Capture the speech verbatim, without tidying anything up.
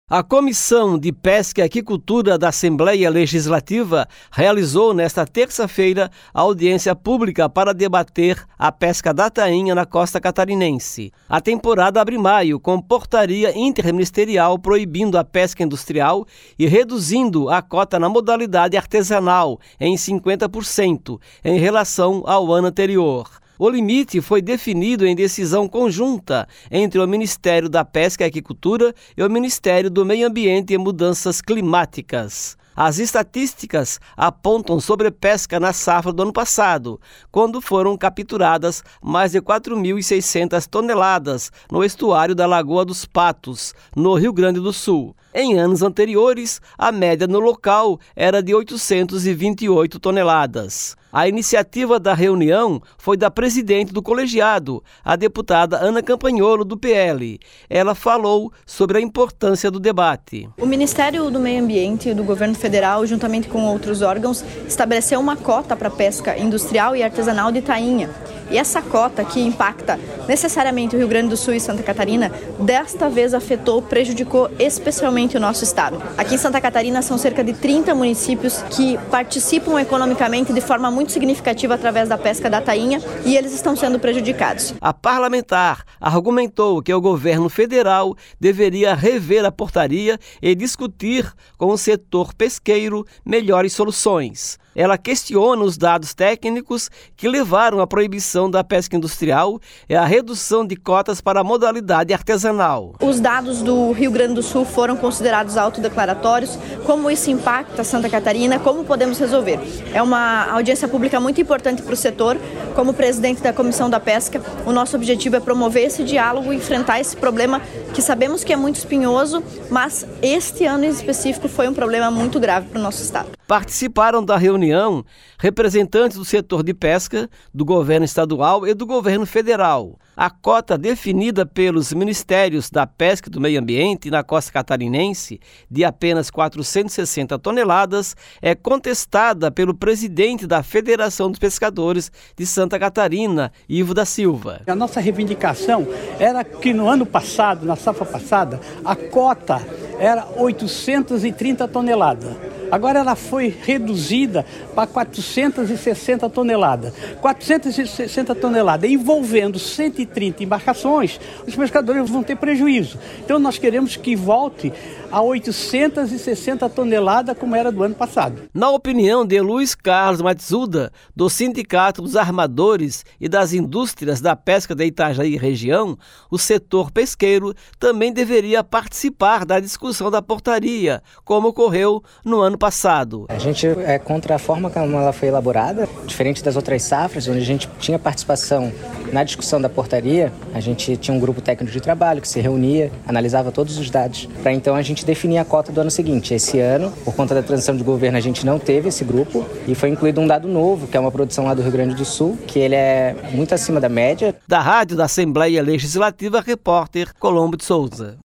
A Comissão de Pesca e Aquicultura da Assembleia Legislativa realizou nesta terça-feira a audiência pública para debater a pesca da tainha na costa catarinense. A temporada abre em maio com portaria interministerial proibindo a pesca industrial e reduzindo a cota na modalidade artesanal em cinquenta por cento em relação ao ano anterior. O limite foi definido em decisão conjunta entre o Ministério da Pesca e Aquicultura e o Ministério do Meio Ambiente e Mudanças Climáticas. As estatísticas apontam sobrepesca na safra do ano passado, quando foram capturadas mais de quatro mil e seiscentas toneladas no estuário da Lagoa dos Patos, no Rio Grande do Sul. Em anos anteriores, a média no local era de oitocentas e vinte e oito toneladas. A iniciativa da reunião foi da presidente do colegiado, a deputada Ana Campanholo, do P L. Ela falou sobre a importância do debate. O Ministério do Meio Ambiente e do Governo Federal, juntamente com outros órgãos, estabeleceu uma cota para pesca industrial e artesanal de tainha. E essa cota, que impacta necessariamente o Rio Grande do Sul e Santa Catarina, desta vez afetou, prejudicou especialmente o nosso estado. Aqui em Santa Catarina são cerca de trinta municípios que participam economicamente de forma muito significativa através da pesca da tainha e eles estão sendo prejudicados. A parlamentar argumentou que o governo federal deveria rever a portaria e discutir com o setor pesqueiro melhores soluções. Ela questiona os dados técnicos que levaram à proibição da pesca industrial e à redução de cotas para a modalidade artesanal. Os dados do Rio Grande do Sul foram considerados autodeclaratórios. Como isso impacta Santa Catarina, como podemos resolver? É uma audiência pública muito importante para o setor. Como presidente da Comissão da Pesca, o nosso objetivo é promover esse diálogo e enfrentar esse problema que sabemos que é muito espinhoso, mas este ano em específico foi um problema muito grave para o nosso estado. Participaram da reunião representantes do setor de pesca, do governo estadual e do governo federal. A cota definida pelos Ministérios da Pesca e do Meio Ambiente na costa catarinense, de apenas quatrocentas e sessenta toneladas, é contestada pelo presidente da Federação dos Pescadores de Santa Catarina, Ivo da Silva. A nossa reivindicação era que no ano passado, na safra passada, a cota era oitocentas e trinta toneladas. Agora ela foi reduzida para quatrocentas e sessenta toneladas. quatrocentas e sessenta toneladas, envolvendo cento e trinta embarcações, os pescadores vão ter prejuízo. Então nós queremos que volte a oitocentas e sessenta toneladas como era do ano passado. Na opinião de Luiz Carlos Matsuda, do Sindicato dos Armadores e das Indústrias da Pesca da Itajaí região, o setor pesqueiro também deveria participar da discussão da portaria, como ocorreu no ano passado. A gente é contra a forma como ela foi elaborada, diferente das outras safras, onde a gente tinha participação na discussão da portaria. A gente tinha um grupo técnico de trabalho que se reunia, analisava todos os dados, para então a gente definir a cota do ano seguinte. Esse ano, por conta da transição de governo, a gente não teve esse grupo e foi incluído um dado novo, que é uma produção lá do Rio Grande do Sul, que ele é muito acima da média. Da Rádio da Assembleia Legislativa, repórter Colombo de Souza.